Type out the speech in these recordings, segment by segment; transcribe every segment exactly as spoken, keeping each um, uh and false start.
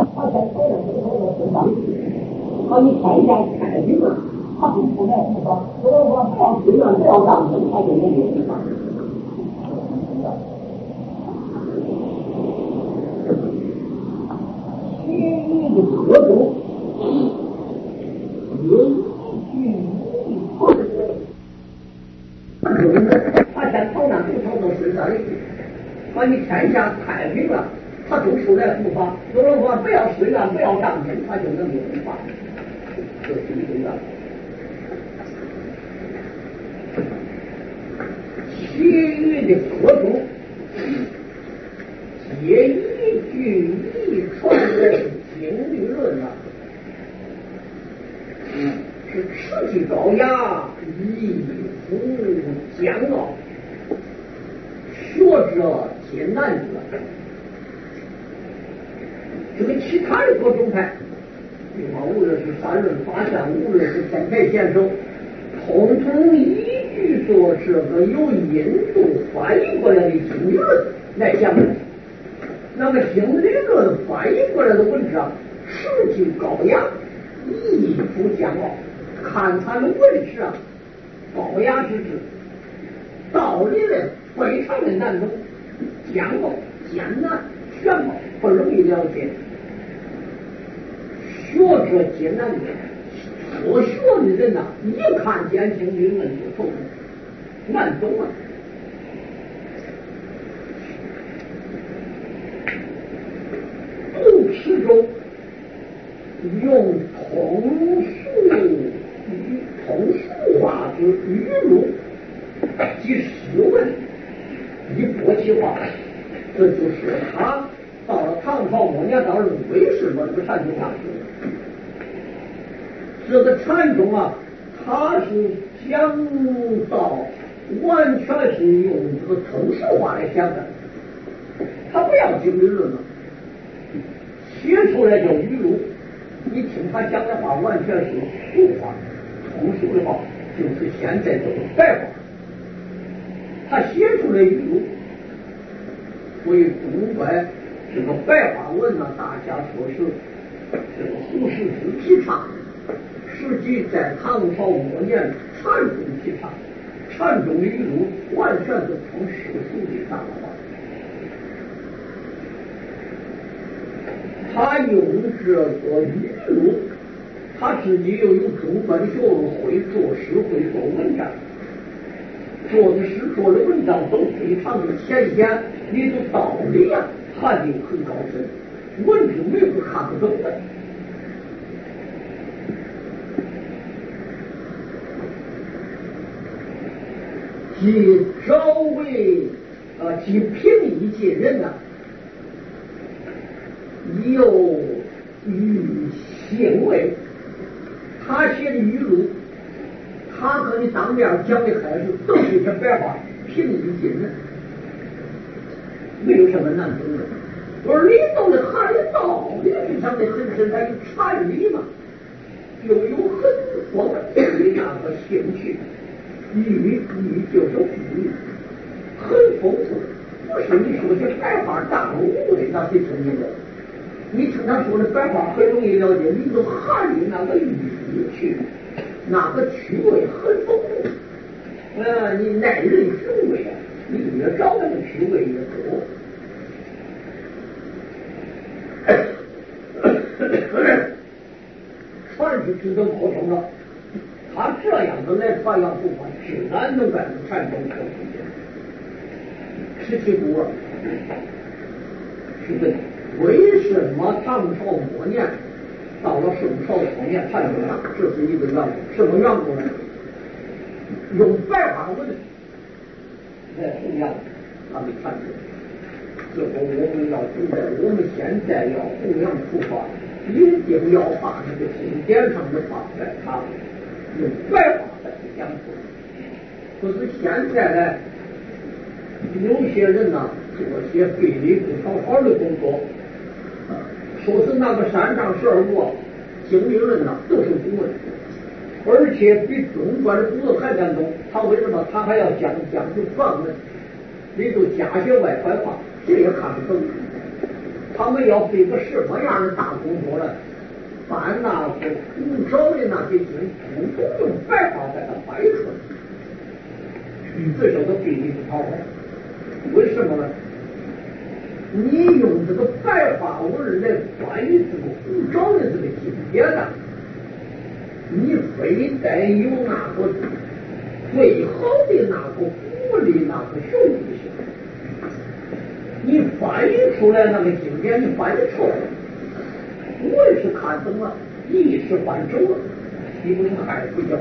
他才说了最后的回答。好，你看一下太平了，他不出来是吧？如果说不要随便不要让人，他就没有地方。其余的各种有一句他想朝南不朝东是哪里？把你天下太平了，他就出来护法。有人说不要随乱，不要仗义，他就能有护法。这是一种的。其余的各种皆依据遗传的经律论啊，嗯，是持其高雅，义夫将傲，学者皆难者。这个其他的各种派，比方无论是三论法相，无论是天台显手，统统依据说这个由印度翻译过来的经律论来讲的。那么经律论翻译过来的文章，持其高雅，义夫将傲。看他的文史啊，高雅之至，道理呢非常的难懂，将傲艰难玄奥，不容易了解。学者艰难的，所学的人呐、啊，一看见经律论就头难懂啊。故此中用通俗通俗化之语录及诗文以博其化，这就是他到了唐朝末年，到了为什么这个禅宗大师？这个禅宗啊，他是讲到完全是用这个通俗话来讲的，他不要经律论了，写出来叫语录。你听他讲的话，完全是俗话，通俗的话，就是现在这个白话。他写出来语录，所以中国这个白话文呢，大家说是这个胡适之提倡，实际在唐朝末年禅宗提倡。禅宗的语录完全是从世俗的上的话，他用这个语录，他自己又有中国的学问，会作诗，会做文章，做的诗做的文章都非常的浅显，里头道理啊含义很高深，文字没有看不懂的。即周为呃即平易近人呐、啊，有语行为。他写的语录，他和你当面讲的开始都是一些白话，平易近人，没有什么难懂的。而里头的含义道理非常的深深，它有禅理嘛，又有很丰富的那个兴趣。语语就是富裕，很丰富，不是你说些白话大无的那些声音的。你听他说的白话很容易了解，里头含义那个语趣，那个趣味很丰富。呃，你耐人寻味啊，你越找那个趣味越多。传是值得高声了。他这样子来传扬护法，自然能干出禅宗可取。十七股啊，是对。为什么唐朝末年到了宋朝初年禅宗大？这是一个缘故。什么缘故呢？用白话文来弘扬他的禅宗。最后我们要知道，我们现在要弘扬护法，一定要把那个经典上的话在他用白话来讲出来。可是现在呢，有些人呢、啊、做些费力不讨好的工作，说是那个三藏十二部经律论呢都是古文，而且比中国的古文还难懂。他为什么他还要讲讲究梵文，里头加些外快话，这也看不懂。 他们要费个什么样的大功夫了？把那个古朝的那些经统统用白话把它摆出来，这叫做费力不讨好。为什么呢？你用这个白话文来翻译这个古朝的这个经典呢，你非得有那个最好的那个古的那个雄性，你翻译出来那个经典，你翻译错了，我也是看懂了，一时翻走了，你不能害不叫。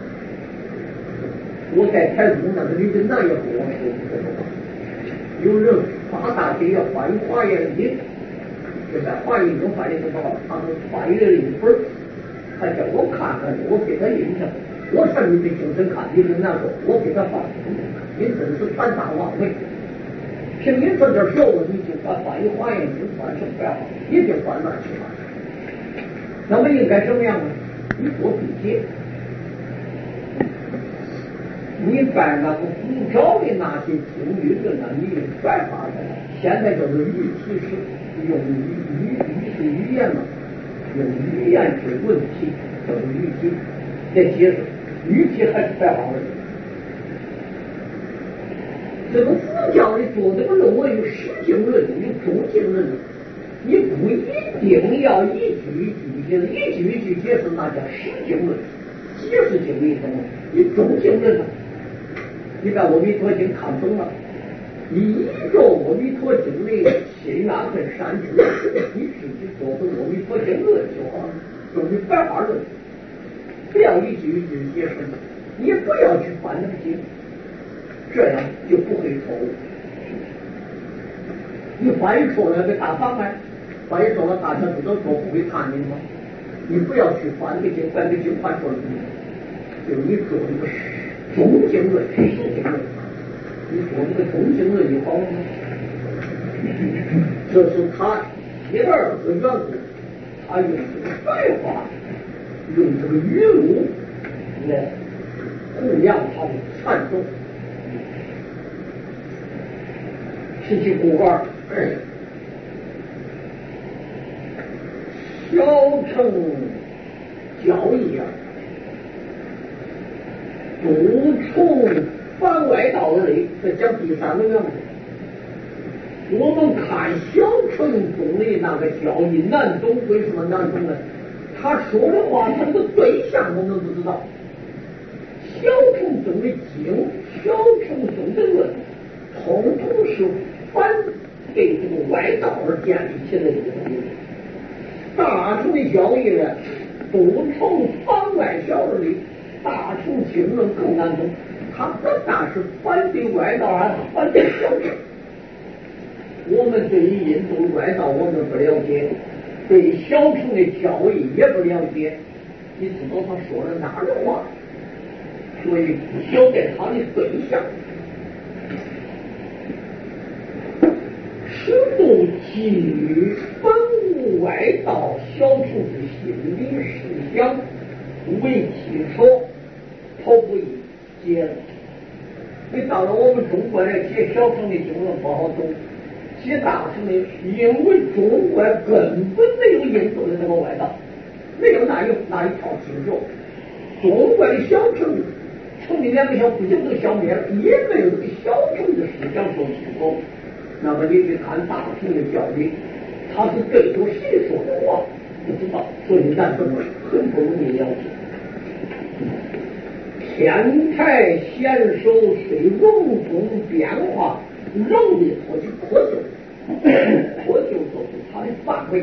我在台中那个李根南也跟我说过，有人发大学要翻译华严经，就在华严经翻译不好，他们翻译了一本，他叫我看看，我给他印象，我上你的精神看，李根南说，我给他翻，您真是传大妄为。凭您这点小问题就把翻译华严经翻成白话，一定翻乱七八糟。那么应该什么样呢？你做笔记，你把那个古朝的那些经语的呢，你用白话的，现在叫做语体式，用语语语是语言嘛，用语言之文体叫做语体来解释，语体还是白话文。这个佛教的做这个论文有实经论，有中经论，你不一定要一句一句解释，一句一句解释那叫实经论，解释经理懂吗？你中经论，你把《阿弥陀经》看懂了，你依着《阿弥陀经》的心愿和善知，你自己做个《阿弥陀经》论就好了，用的白话论，不要一句一句解释，你也不要去翻那个经。这样就不会错误。你翻译错了给大妨碍，翻译错了大家知道错不会看你吗？你不要去翻个经，翻个经翻错了，就是你做一个中经论、实经论，你做一个中经论就好了。这是他第二个缘故，他用这个白话，用这个语录来弘扬他的禅宗。十七古二，小乘教义啊，独从番外道而来。这讲第三个样子。我们看小乘宗的那个教义难懂，为什么难懂呢？他说的话，他这个对象我们不知道。小乘宗的经，小乘宗的论，统统是反对这个外道而建立起来的这个东西。大乘的教义呢，不从番外小而来，大乘经论更难懂。他不但是反对外道，还反对小乘。我们对于印度外道我们不了解，对小乘的教义也不了解，你知道他说了哪的话，所以不晓得他的对象。实度基于本无外道小乘之心理思想为基础，头不一解了。你到了我们中国来解小乘的经论不好懂，解大乘的，因为中国根本没有印度的那个外道，没有那有那一套经教。中国的小乘城里两个小不就都消灭了，也没有这个小乘的思想受启发。那么你去看大乘的教理，他是对着谁说的话不知道，所以咱们很不容易了解。天台显手随隆中变化，容易脱去窠臼，窠臼就是它的范围。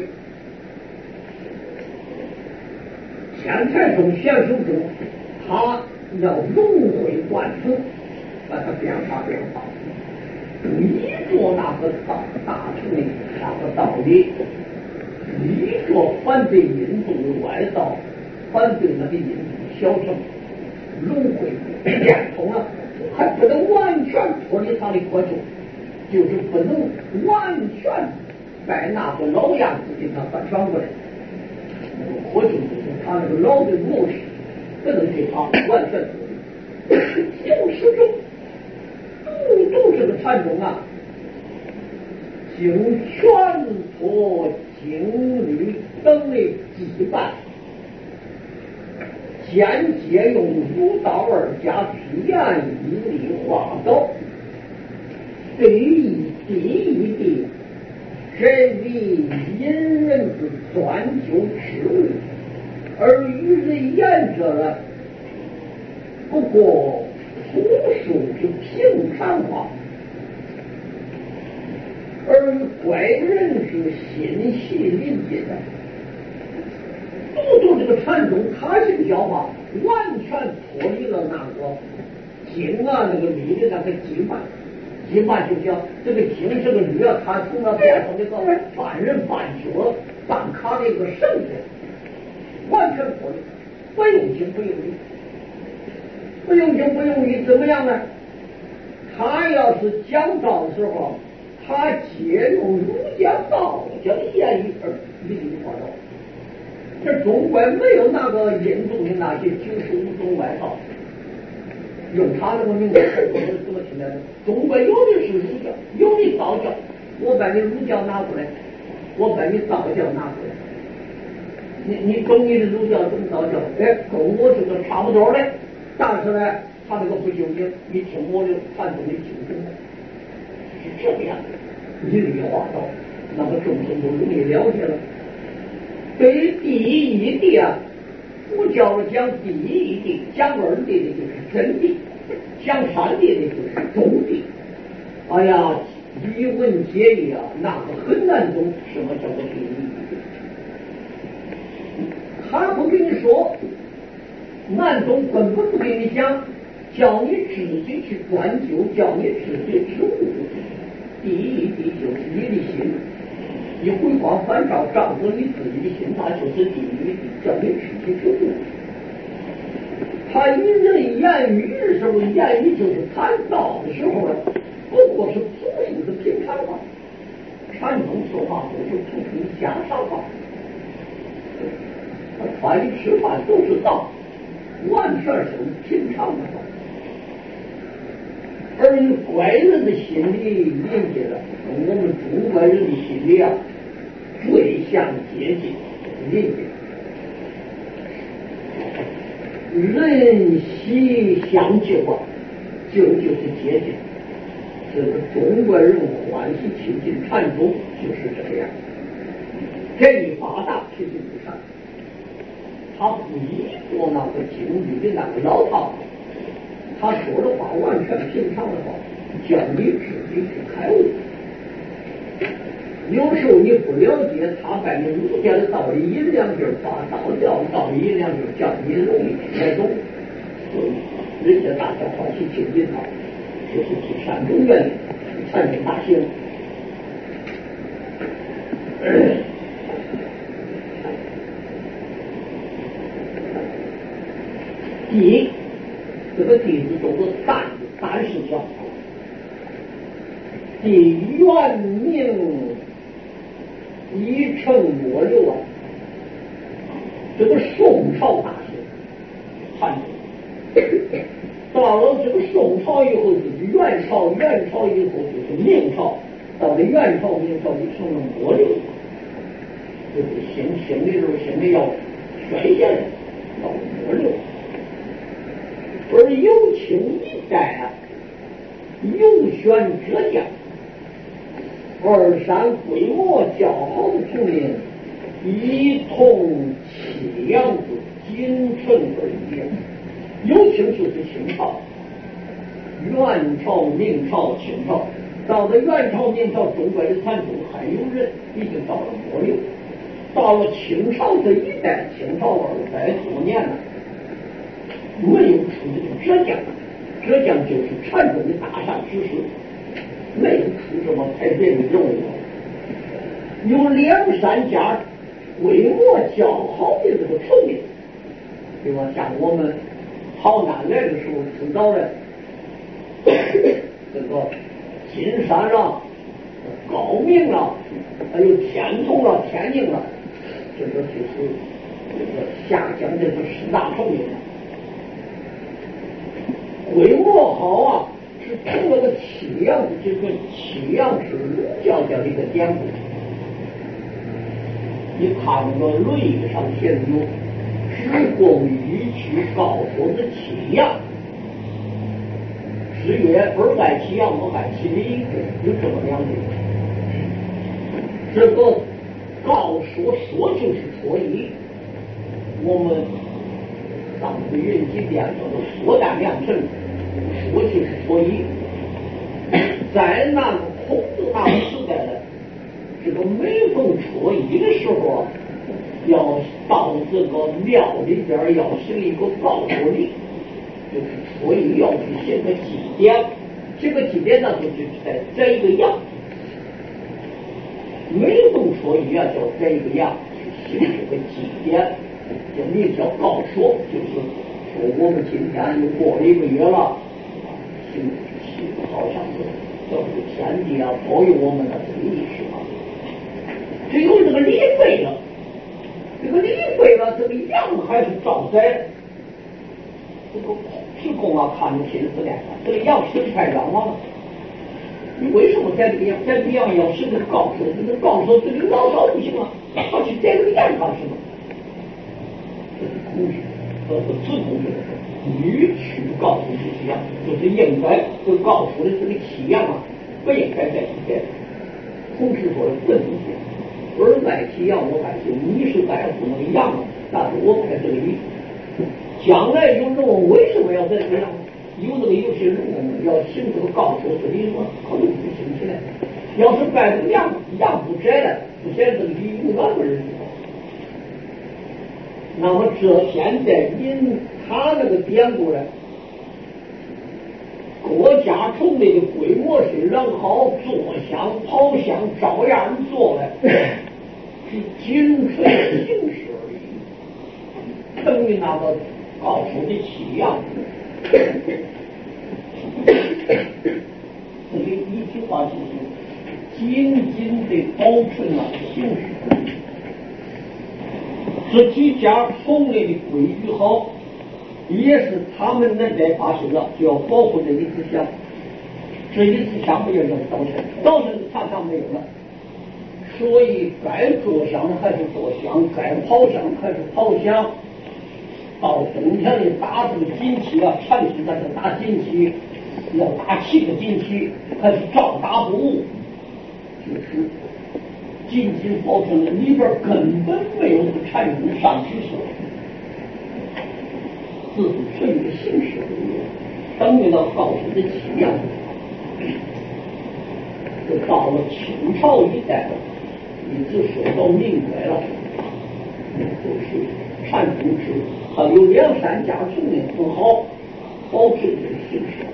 天台中显手中，它要融会贯通，把它变化变化。依着那个大大乘的那个道理，依着反对印度的外道，反对那个印度小乘，融会变通了，还不能完全脱离他的窠臼，就是不能完全把那个老样子给他反转过来。那个窠臼就是他那个老的模式，不能给他完全脱离，就是中。都都是个禅宗啊，经全和经律等的羁绊，间接用儒道二家批言一力化导，对于第一地这为隐人之专究之物，而与人言者了，不过朴素之平常话，而与怪人是心系理解的。读读这个禅宗他性教法，完全脱离了那个经啊那个律的那个羁绊。羁绊就叫这个经这个律啊，他从了变成这个半人半角半卡的一个圣人，完全脱离，不用经不用律，不用经不用律怎么样呢？他要是讲道的时候，他借用儒家道家的言语而理理化道。这中国没有那个印度的那些九十五种外道，用他那个名字怎么听来的？中国有的是儒教，有的道教。我把你儒教拿过来，我把你道教拿过来。你你懂你的儒教，懂道教，哎，跟我这个差不多的。但是呢，他这个不究竟，一听我的传统的精神，是这个样子，一律化道，那么众生都容易了解了。对于第一义谛啊，佛教讲第一义谛，讲二谛的就是真谛，讲三谛的就是中谛。哎呀，一文解义啊，那个很难懂什么叫做第一义谛。他不跟你说，难懂根本不跟你讲，叫你自己去专究，叫你自己去悟。第一义谛就是你的心。你回光返照，照着你自己的心，那就是第一叫你自己去悟。他与人言语的时候，言语就是谈道的时候，不过是朴素的平常话。禅宗说话都是朴素的家常话，穿衣吃饭都是道，完全是平常的话。而与怪人的心理连接的，跟我们中国人的心理啊最相接近连接。人喜相救啊，救就是接近。这个中国人欢喜亲近禅宗就是这个样。这一发达其实不善，他不依着那个经律的那个老套。他说的话完全平常的话，叫你自己去开悟。有时候你不了解，他把你儒家的道理一两句把道教的道理一两句叫你容易听得懂，所以人家大家欢喜亲近他，就是去善终原理，禅宗大行。第一，这个弟子叫做单单是教，第原名一成末六啊，这个宋朝大学汉族，到了这个宋朝以后就是元朝，元朝以后就是明朝，到了元朝明朝就成了末六，就是心心里头心里要衰减了，到了末六。而有清一代啊，有选浙江二山规模较好的丛林，一同七阳子京城而言。有清就是清朝，元朝、明朝、清朝，到了元朝、明朝，中国的禅宗还有人已经到了末六，到了清朝这一代，清朝二百多年了。没有出浙江，浙江就是禅宗的大善之师，没有出什么太别的人物。有两三家规模较好的这个丛林，比方像我们好南来的时候知道的这个金山啦、高明啦，还有天童啦、天宁啦，这个就是这个下江这个十大丛林。规模好啊，是从那个七阳，这个七阳是儒教家的一个典故。 你看个《论语》上写的有知公予取告说的七样，诗曰：“尔爱其养，我爱其礼。”有这么两句。这个告说说就是说义，我们上回人机变叫做说淡良辰，说就是说义。在那个孔子那个时代呢，这个每逢初一的时候，要到这个庙里边要行一个告说礼，就是初一要去写个祭典，这个祭典呢就是在摘一个羊，每逢初一啊叫摘一个羊去行这个祭典，就名叫告说，就是说我们今天又过了一个月了，行行好像是叫这个天地啊保佑我们的这个意识啊。只有这个礼废了，这个礼废了，这个羊还是照宰。这个知公啊，看着心思练，这个羊是太冤枉了。你为什么宰这个羊？宰这个羊要是个告诉，这个告诉这个老少不行啊，他去宰这个羊干什么？这是孔子，这是知公说的，予取告诉这些羊，就是应该这告诉的这个七羊啊，不应该再去宰。孔子说的不能宰。而爱其羊，我爱其你是爱护那个羊啊，但是我爱这个你。将来有人问为什么要在这样，有那个有些人要行这个告诉这里说，可能不行起来。要是拜这个羊，羊不摘了，不显这个礼永远没人知道。那么这现在因他那个典故呢，各家种类的规模虽然好，做香跑香照样做了，是仅存形式而已，等于那个告诉的七样。这里一句话就是紧紧的保存了形式。这几家从类的规矩好，也是他们那代发现了，就要保护这一支香。这一支香没有人造成，造成常常没有了。所以该做香还是做香，该跑香还是跑香。到冬天里打这个锦旗啊，禅师在这打锦旗，要打七个锦旗，还是照打不误，就是紧紧保存了，里边根本没有禅宗上去说，只是纯的形式而已，等于到告诉的七样。就到了清朝一代，一直说到明代了，就是禅宗制，还有两三家宗呢很好，保持这个形式。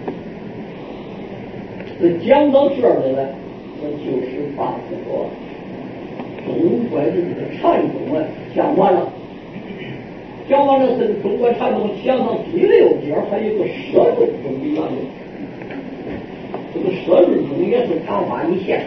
这讲到这儿来呢，那就是把这个中国的这个禅宗啊讲完了。讲完了这个中国禅宗，讲到第六节还有个摄论宗的原理。这个摄论宗也是昙花一现。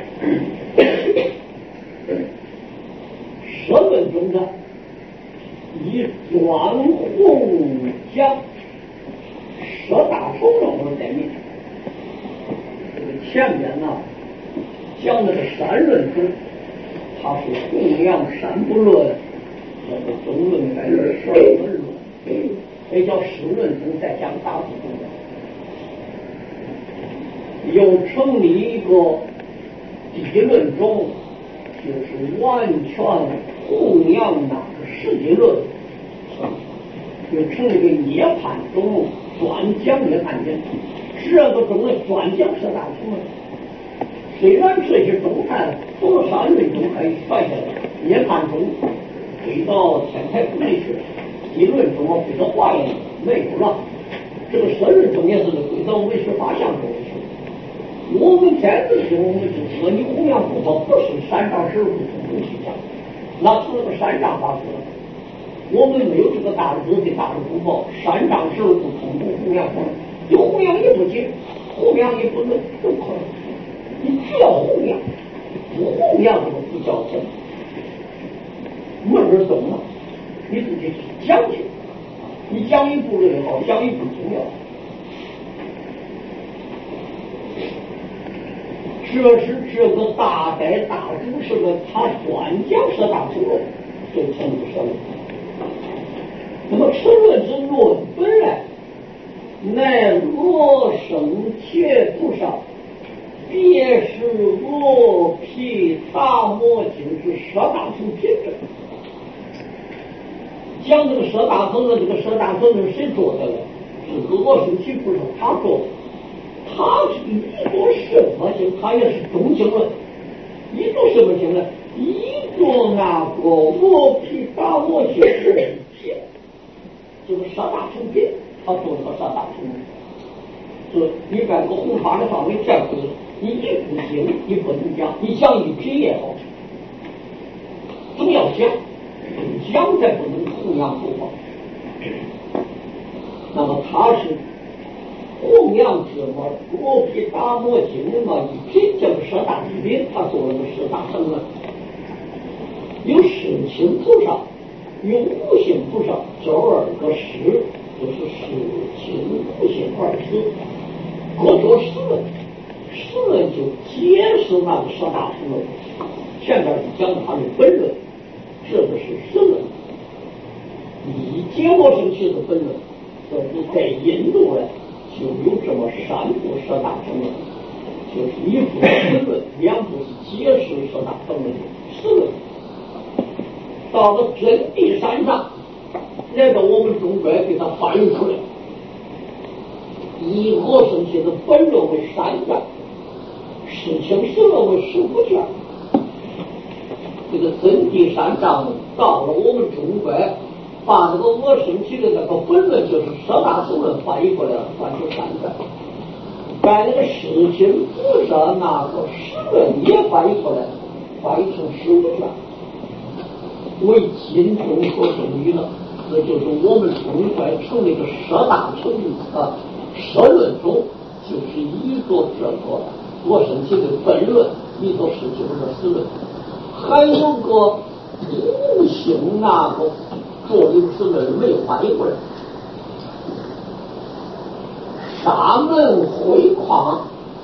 摄论宗呢，以专弘讲摄大从容而得名。这个前面呢讲的是三论宗，它是弘扬三不论，这个中论、概论、十二门论，也叫十论宗，再讲大部宗的。又成立一个地论宗，就是完全弘扬那个世界论，又成立一个涅槃宗，专讲涅槃经。这个宗呢专讲十大从容。虽然这些宗派从了三论宗开始传下来，涅槃宗回到天台宗里去，地论宗回到华严没有了，这个十论宗也是回到唯识法相宗里去。我们在这时我们就知道，你弘扬佛法不是三藏十二部统统去讲，那是那个三藏法师。我们没有这个大智的大智福报，三藏十二部统统弘扬佛，就弘扬也不行，弘扬也不能不可能。你只要弘扬，不弘扬这个不叫正。门儿懂了，你自己讲去，你讲一部也好，讲一部经也好。这是这个大代大主是个他专讲是大从容， 就成立社论。那么社论之论本来乃罗生切不上，别是罗毗达摩经之舍大乘品质。讲这个舍大乘的，这个舍大乘是谁做的呢？是罗生切不上他做的。他是依着什么经？他也是中经论。依着什么经呢？依着那个罗毗达摩经之品，就是舍大乘品，他做这个舍大乘。是你把这个弘法的范围占回，你一部经你不能讲，你讲一品也好，总要讲，讲才不能弘扬佛法。那么他是弘扬之么罗毗达摩经的嘛一品叫舍大之品，他做了个舍大乘论，有世亲菩萨，有无性菩萨，这二个师就是世亲无性二师。各做十论，十论就解释那个舍大乘论。前边是讲他的本论，这个是十论。以解罗生切的本论，所以在印度呢就有这么三部舍大乘论，就是一部十论，两部是解释舍大乘论的十论。到了真谛山上，来到我们中国给他翻译出来。以罗生切的本论为三卷，世亲十论为十五卷。这个真谛山上到了我们中国，把这个罗生切的那个本论就是舍大乘论翻译过来了，翻成三卷。把那个世亲菩萨那个十论也翻译过来，翻译成十五卷，为今中所属于了。这就是我们中国成立的舍大乘啊。社论中就是依着这个罗生切的本论，依着世亲的十论，还有个无性那个做流十论没有翻译过来。沙门会况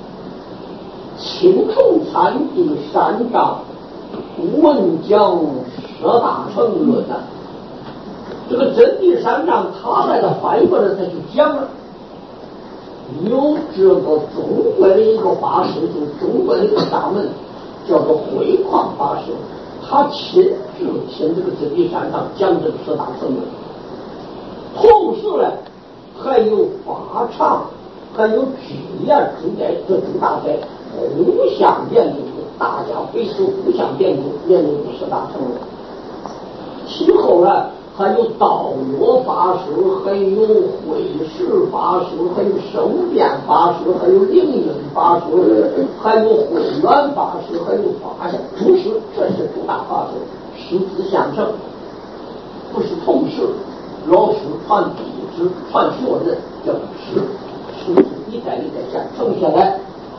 青虫参地山上闻讲舍大乘论啊，这个真谛山上他把它翻译过来，他就讲了。有这个中国的一个法师，就是中国的一个沙门，叫做慧旷法师，他亲自听这个真谛山上讲这个舍大乘论，同时呢还有法场，还有智言诸在这诸大在互相研究，大家彼此互相研究研究舍大乘论。其后呢还有道约法师，还有慧识法师，还有生辩法师，还有灵隐法师，还有慧远法师，还有法相诸师，这是诸大法师，师资相承，不是同事，老师传弟子传学人叫师，师资一代一代相承下来，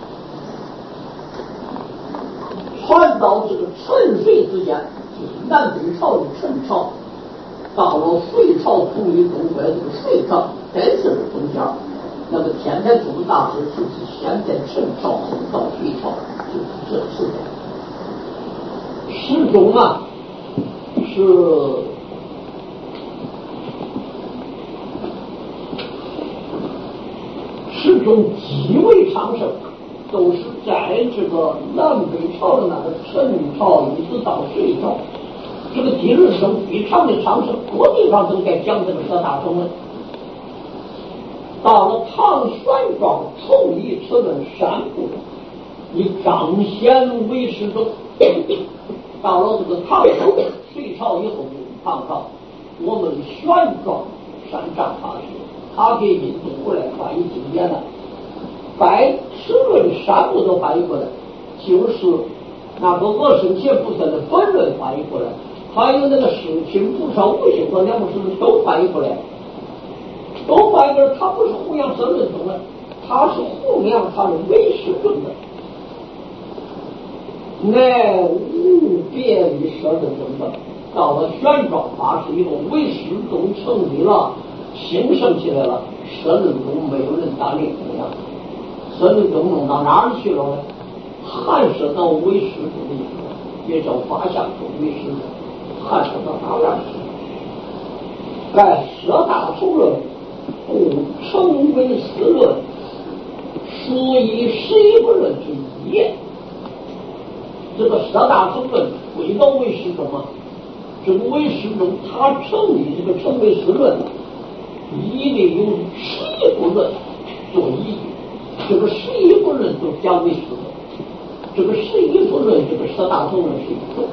传到这个陈隋之间，就是南北朝的陈朝。到了隋朝统一中国，这个隋朝在这个中间，那么天台宗的大师就是先在陈朝，后到隋朝，就是这时代。诗中啊是诗中极为昌盛，都是在这个南北朝的那个陈朝一直到隋朝。这个地日生非常的昌盛，各地方都在讲这个舍大乘论。到了唐玄奘重议此论三部，以张显为始终。到了这个唐朝、隋朝以后就是唐朝，我们玄奘三藏法师，他给印度过来翻译经典了，把此论三部都翻译过来，就是那个罗生切菩萨的本论翻译过来。还有那个世亲菩萨无性和两部师都翻译过来，都翻译过来。他不是弘扬舍论宗的，他是弘扬他的唯识论的，乃无别于舍论宗的。到了玄奘法师以后，唯识宗成立了，兴盛起来了，舍论宗没有人单立弘扬，舍论宗弄到哪儿去了呢？含摄到唯识宗的一部，也叫法相宗唯识宗。 还是个大乱世。该十大同论，故称为四论，属于十一不论之一也。这个十大同论归到为是什么？这个为是中，它成立这个称为四论，一定有十一不论做依据。这个十一不论都讲为四论，这个十一不论，这个十大同论是一种。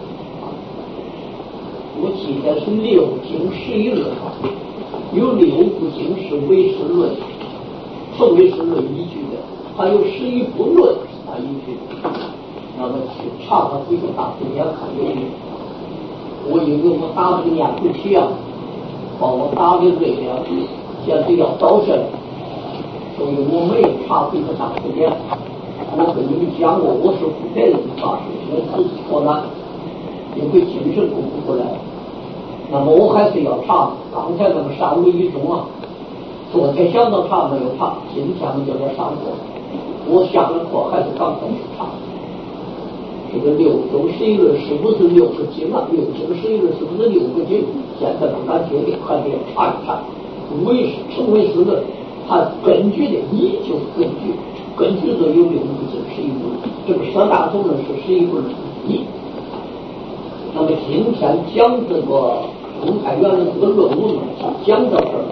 我记得是六经十一论，有六部经是唯识论，称为是论依据的，还有十一不论是它依据的。那么去查看这个大字典看有没有。我因为我打这个念不起啊，把我打的累了，现在要早晨，所以我没有查这个大字典。我跟你们讲过，我是不带人发誓，我自己脱难，因为精神顾不过来。那么我还是要查，刚才那个三五一中啊，昨天想到查没有查，今天我就在上课，我下了课还是刚开始查。这个六种十一论是不是六个经啊？六种十一论是不是六个经？现在不敢决定，还得要查一查。为是成为是论，它根据的依就是根据，根据这有六个经十一论，这个十大同论是十一论之一。那么今天讲这个中太原的这个论文呢，讲到这儿，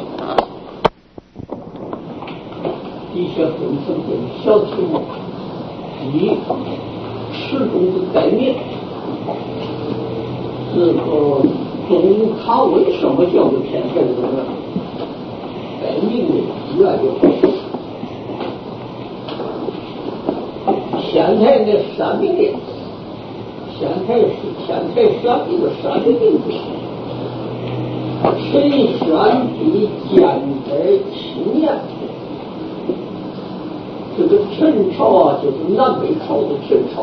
底下分成这个小题目：一、始终的概念，这个中它为什么叫做天才人呢？概念的越来越好。天才的三名的，天才是天才选这个三名的。谁选的建在青年？这个陈朝啊，就是南北朝的陈朝。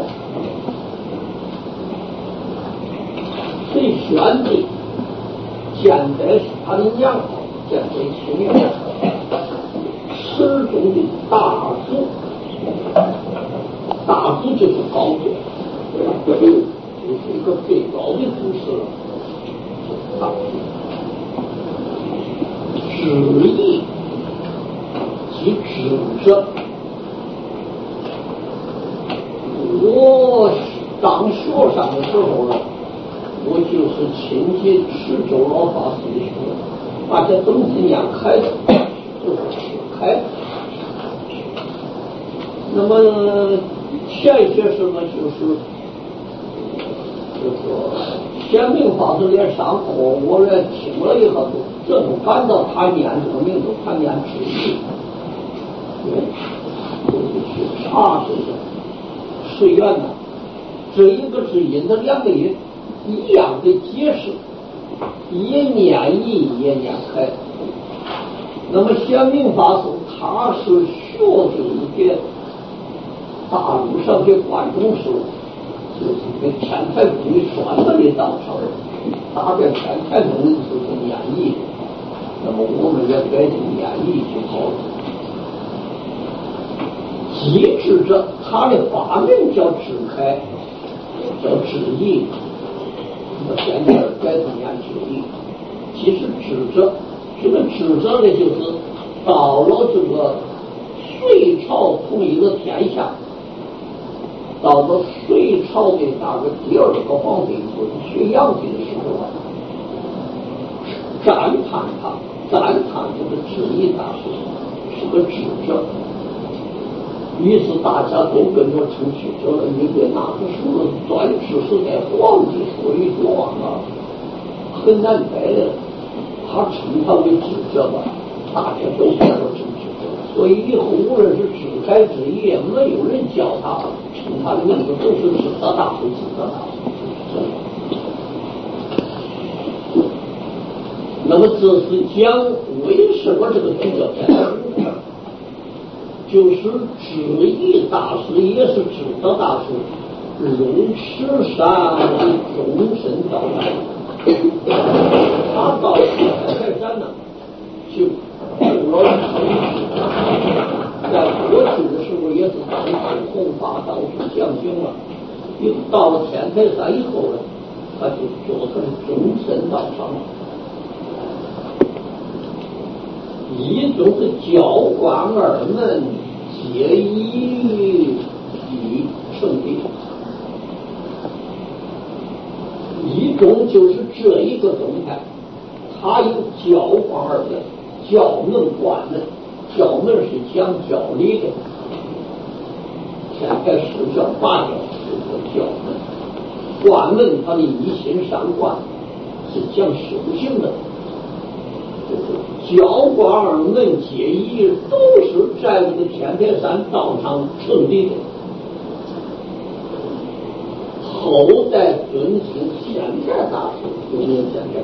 谁选的？建在他的娘号，建在青年。始终的大祖，大祖就是高祖，就是一个最高的祖师了。大祖。旨意即指着我当学生的时候呢，我就是亲近池州老法师的学，大家都是念开的，就是开。那么前些时呢，就是这个显明法师来上课，我来听了以后，这都感到他念这个名字，他念旨意，对，就是去查这个是缘呢。这一个是音的两个音一样的解释，也念意也念开。那么显明法师他是学这给大陆上给观众说，就是给天台宗选了的道场，大概天台宗就是念意，那么我们也改成念意就好了。即指着他的法名叫智开，叫智意，那么现在改成念智意。其实指着这个指着的就是到了这个隋朝统一的天下，到了隋朝的大概第二个皇帝就是隋炀帝的时候，赞叹他，赞叹这个智意大师是个智者。于是大家都跟着称智者了，因为那个时候专制时代，皇帝说一句话啊，很难改的。他称他为智者吧，大家都跟着称智者，所以以后无论是智开智意，没有人叫他称他的名字，都是智者大师，智者大师。那么这是讲为什么这个名叫天才？就是智意大师，也是智者大师，龙池山的终身道来。他到天台山呢，就住了一生。在过去的时候，也是当弘法到处讲经了。一到了天台山以后呢，他就做成它是终身道场。一种是教官二门皆依于圣地，一种就是这一个宗派，它有教官二门，教门官门，教门是讲教理的，天台十教八教是个教门，官门它的一心上官是讲修行的。教官二门皆依都是在这个天台山道场成立的，后代尊敬现代大师有没有现代？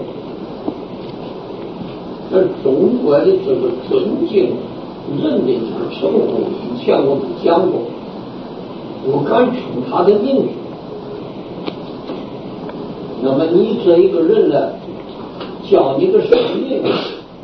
这中国的这个尊敬人的这个称呼，以前我们讲过，我敢称他的名字。那么你这一个人呢，叫你个什么名字？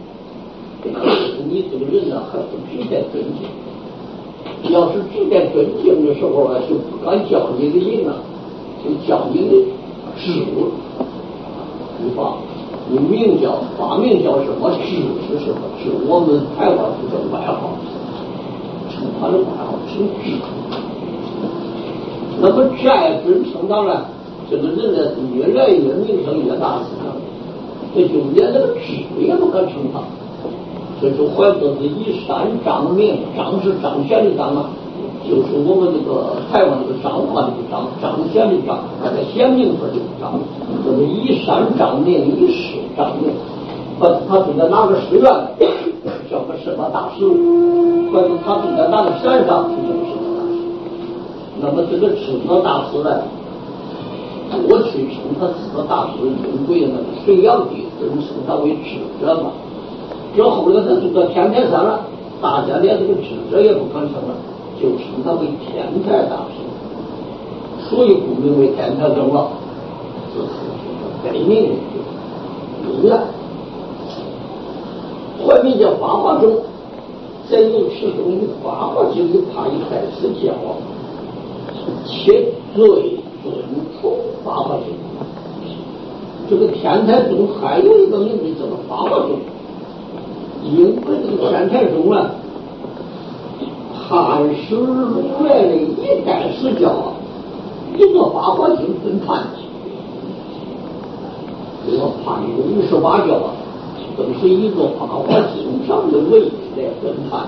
你这个人呢，还不值得尊敬。要是值得尊敬的时候啊，就不敢叫你的名啊，就叫你的职。你把你名叫法名叫什么，职是什么职？我们台湾是叫外号，称他的外号称职。那么再尊称，当然这个人呢是越来越名声越大，这就连那个职也不敢称他。这就换作是以山张明，张是张显的张啊，就是我们这个台湾这个彰化这个张，张显的张，那个显明字这个张，这个以山张明，以师张明。或者他住在哪个寺院，叫个什么大师；或者他住在哪个山上，就叫个什么大师。那么这个智者大师呢，过去称他智者大师，因为那个隋炀帝尊称他为智者嘛。之后呢，他住到天台山了，大家连这个智者也不敢称了，就称他为天台大师，所以故名为天台宗了。这是改名的名啊，换名叫法华宗。在有其中以法华经一派一开始教，且最尊崇法华经。这个天台宗还有一个名字叫做法华宗。因为这个天台宗呢，汉时如来的一代史教啊，一个法华经分判，这个判五十八教啊，都是一个法华经上的位置来分判。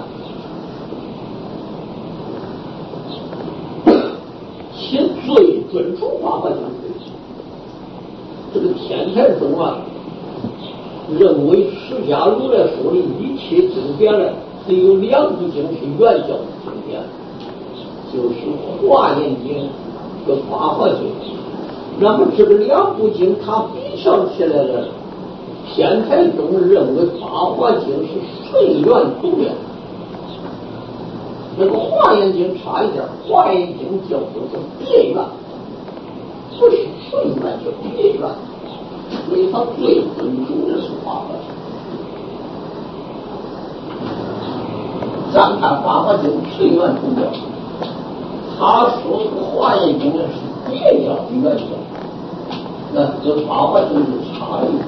且最尊崇法华经这个天台宗啊，认为释迦如来说的一切经典呢，只有两部经是原教的经典，就是《华严经》和《法华经》。那么这个两部经它比较起来了，天台宗认为《法华经》是顺源同源，那个《华严经》差一点，《华严经》叫做是别源，不是顺源，叫别源。所以他最尊重的是法华经。咱看法华经随缘同教，他说华严经是别教的原教，那这法华经是差异。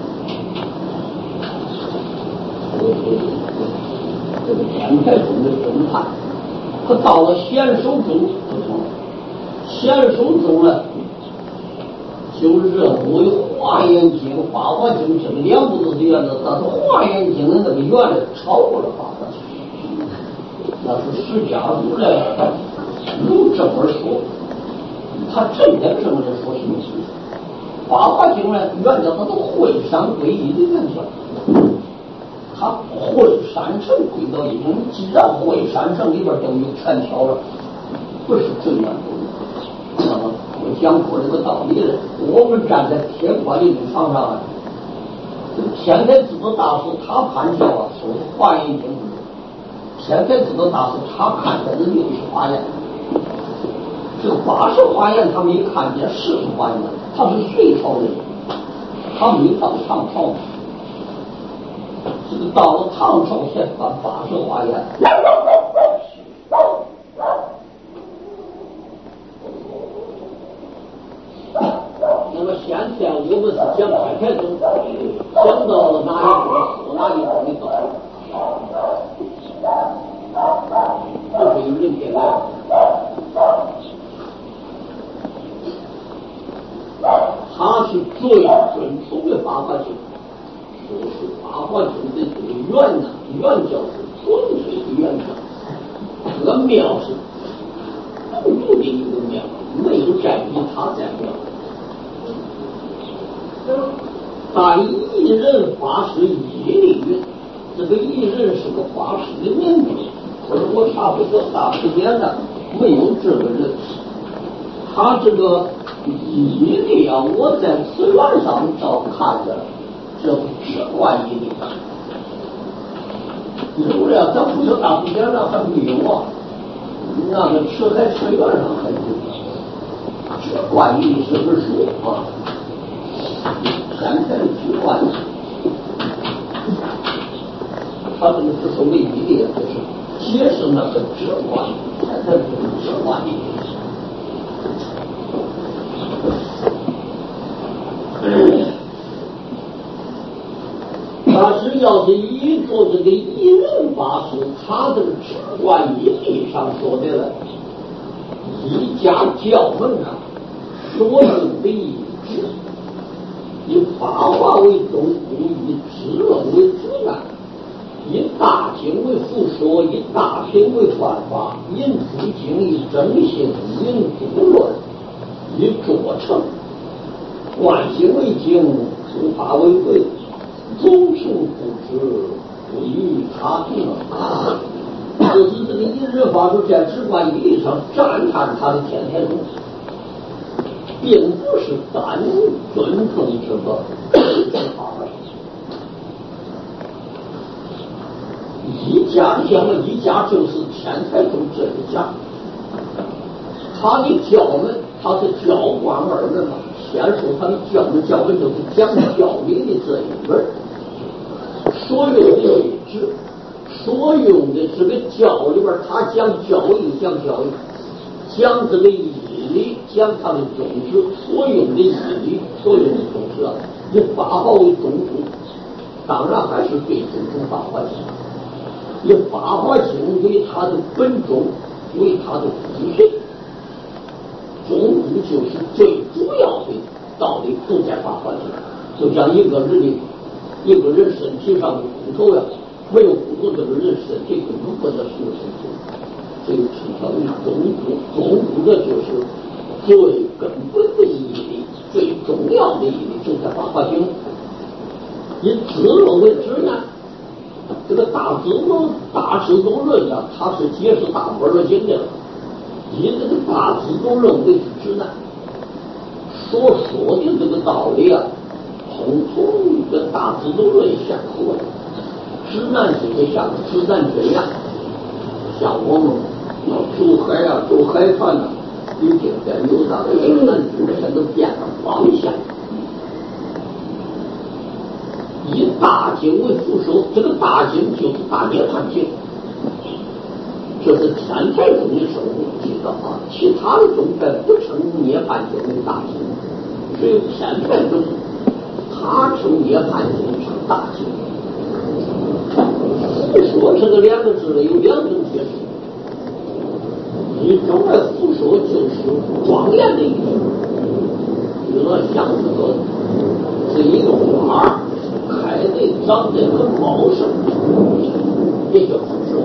这个天台宗的分派，他到了显首宗不同，显首宗呢，就认为华严经、法华经这两部都是原则，但是华严经的那个原理超过了法华经，那是释迦如来如这么说，他正在这么着说什么意思？法华经呢，原则它是会山归一的原则，它会山城归到一种，既然会山城里边都有全条了，不是最原则。那么我讲过这个道理了，我们站在天官的立场上啊，天台智者大师他判教啊，说是华严经，天台智者大师他看见的六十华严，这个八十华严他没看见四十华严，他是隋朝人，他没到唐朝，这个到了唐朝才翻八十华严。那么现在我们是讲开太宗想到了哪一步死哪一步的道理，这是有人点来。他是最准从的八卦经，说是八卦经的这个原呢，原教是纯粹的原教，这个庙是独独的一个庙，没有再比他再庙。但一人法师一里云，这个一人是个法师的名字，可是我差不多大时间了，没有这个人。他这个一里啊，我在词源上倒看着这不是万一里，有了咱不是大时间上还没有啊，那个词海词源上还有，这万一是个书啊。现在之外，他这个是所谓一列，就是解释那个之外，现在是之外。但是要是依着这个一人法师，他这个直观义理上说的了，一家教门啊，所有的一致。以法化为中枢，以知论为主干，以大经为辅说，以大品为传法，引诸经以正性，引诸论以着成，观行为经，诸法为贵，总成不知，不与他平啊！就是这个一人法师在直观义理上赞叹他的天天宗，并不是单尊重这个法门。一家讲了一家就是天台宗这一家，他的教门，他是教官二门嘛。先说他的教门，教门就是讲教理的这一门，所有的位置，所有的这个教里边，他讲教育，讲教育，讲这个义理，讲他的宗旨，所有的义理，所有的宗旨啊，以法化为中枢，当然还是最尊重法华经，以法华经为他的本宗，为他的主髓。中枢就是最主要的道理都在法华经，就像一个人的一个人身体上的骨头呀，没有骨头，这个人身体根本不能形成身体，这个称叫为中枢。中枢的就是最根本的意义，最重要的意义就在法华经。以知论为指南，这个大智度大智度论啊，它是解释大般若经的。以这个大智度论为指南，所说的这个道理啊，统统跟大智度论相合。指南就是像指南针呀，像我们要走海啊，走海船啊，一定在有那个指南针上都变了方向。以大经为辅说，这个大经就是大涅槃经。这是天台宗的生活知道啊，其他的宗派不称涅槃经为大经，只有天台宗他称涅槃经称大经。辅说这个两个字有两种解释，一种来辅说就是庄严的意思，比如说像这个这一个花开的长得很茂盛，也叫辅说。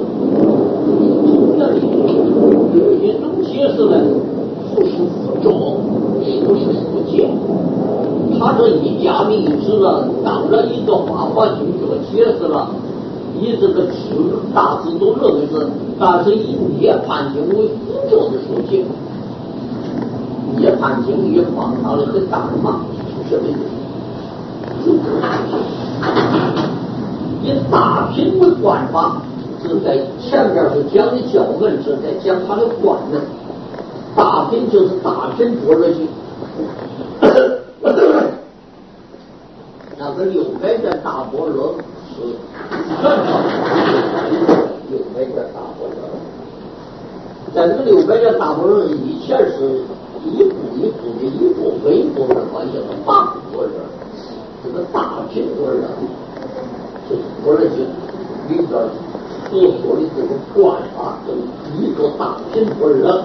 一种解释呢，不是辅助，不是辅见。他这一家的意思呢，当然一个法华经这个解释了，以这个智大智度论为是，但是以涅槃经为辅助的书经，涅槃经也放大了很大的忙，是什么意思？以大品为观法。是在前面是讲的教门，是在讲他的观门。大品就是大品般若经，那个六百卷大般若是全套六百卷大般若。在这个六百卷大般若以前是一步一步的一步每一步的关系是八步般若， 这个大经文人，就是我的经里边所说的这个观法跟一个大经文人，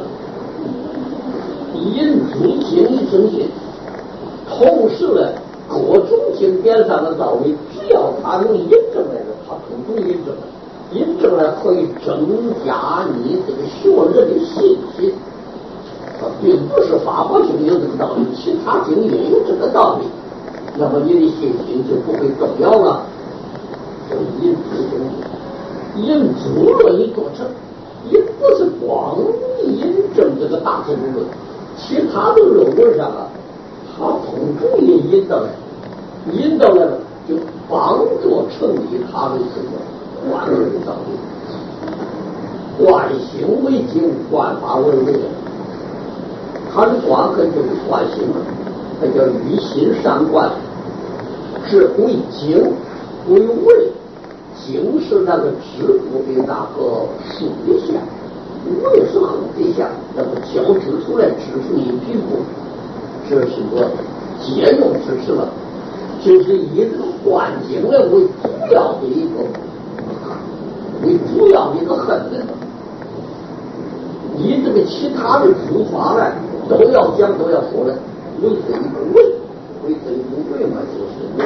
引诸经义正信，同时呢，各种经典上的道理，只要他能印证来的，他统统印证了。印证了可以增加你这个学人的信心，啊，并不是法华经有这个道理，其他经也有这个道理，那么你的信心就不会动摇了。所以印诸经，印诸论一做成，也不是光印证这个大乘论，其他的论文上啊，他统统也引到来，引到来了就帮助成立他的这个。观论道理，观行为经，观法为为。他的观很就是观行，它叫于心上观，是为经为为，经是那个支部的那个竖的线，为是横的线，那么交织出来指出一皮肤，这是个借用之词了，就是以这个观经来为主要的一个。为主要的一个恨的，你这个其他的诸法呢，都要讲都要说的，为这一个为，为这一个为嘛，就是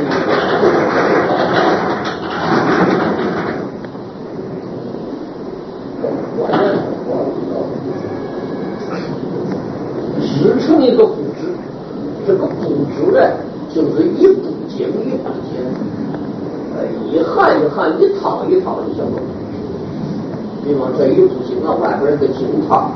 支撑一个布置，这个布置呢，就是一部经一部经，一hand一hand，一套一套的小东西。比方这一部经啊，外边的经套，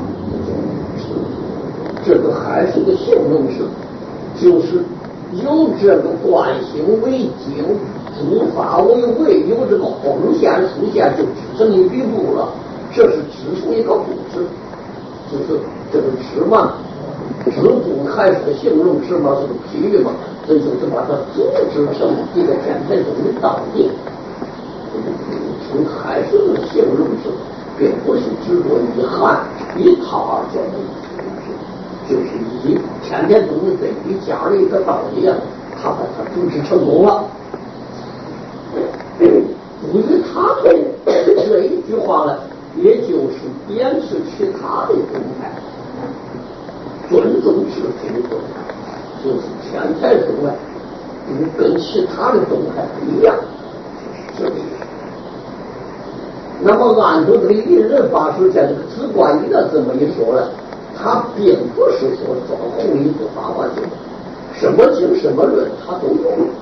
这个还是个形容词，就是有这个观行为经，诸法为为，有这个横线竖线就只剩一笔部了，这是指出一个布置，就是这个指嘛，指部还是个形容词嘛，是个比喻嘛，这就是把它组织成一个天台中的道理，还是个形容词。并不是只做一hand一套而教的，就是以天天中的这一加了一个道理啊，他把它组织成功了。至于他的这一句话呢，也就是贬斥其他的宗派，尊重是非宗派，就是天台宗派，跟其他的宗派不一样，就是这个意思。那么按照这个一人法师在这个直观一的这么一说呢，他并不是说装弘一个法华经，什么经什么论他都用了。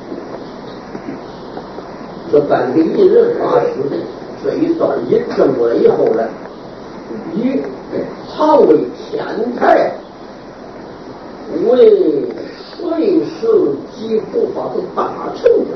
这在这个一人法师的这一段引证过来以后呢，以常为天台为随时即不法的大成者。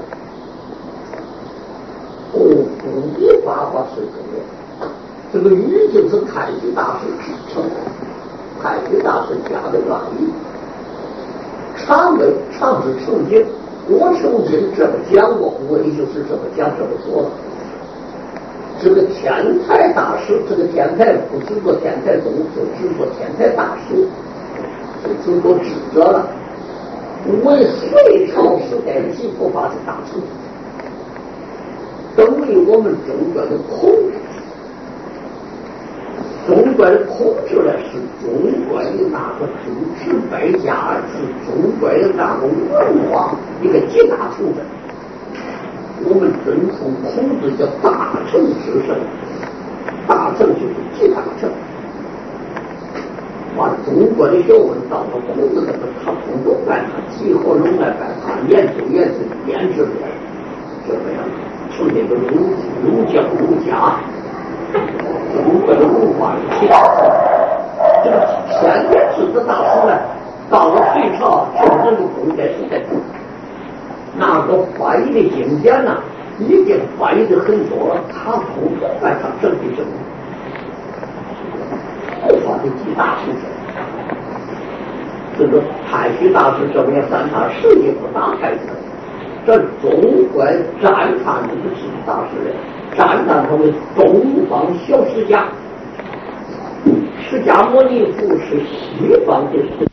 哦，古的法华是怎么样？这个语就是太虚大师成的，太虚大师加的暗语。常为常是成经，我曾经这么讲过，我也就是这么讲这么说了。这个天台大师，这个天台不只做天台宗，就只做天台大师，就只做智者了。为隋朝时代的佛法是大成。等于我们中国的孔子，中国的孔子呢是中国的那个诸子百家，是中国的那个文化一个极大成分。我们尊崇孔子叫大成之圣，大成就是极大成。把中国的学问到了孔子这个，他统统拜他，集合拢来拜他，研究研究，编制的这么样。成这个儒儒教儒家，中国的文化有其大成。这个天台智子大师呢，到了隋朝正人的古代时代，那个翻译的经典呢，已经翻译的很多了，他统统把它整理成佛法的几大成就。这个太虚大师这么样三大事业不大开始。这中国赞叹这个智大师的，赞叹他为东方小释迦，释迦牟尼佛是西方的释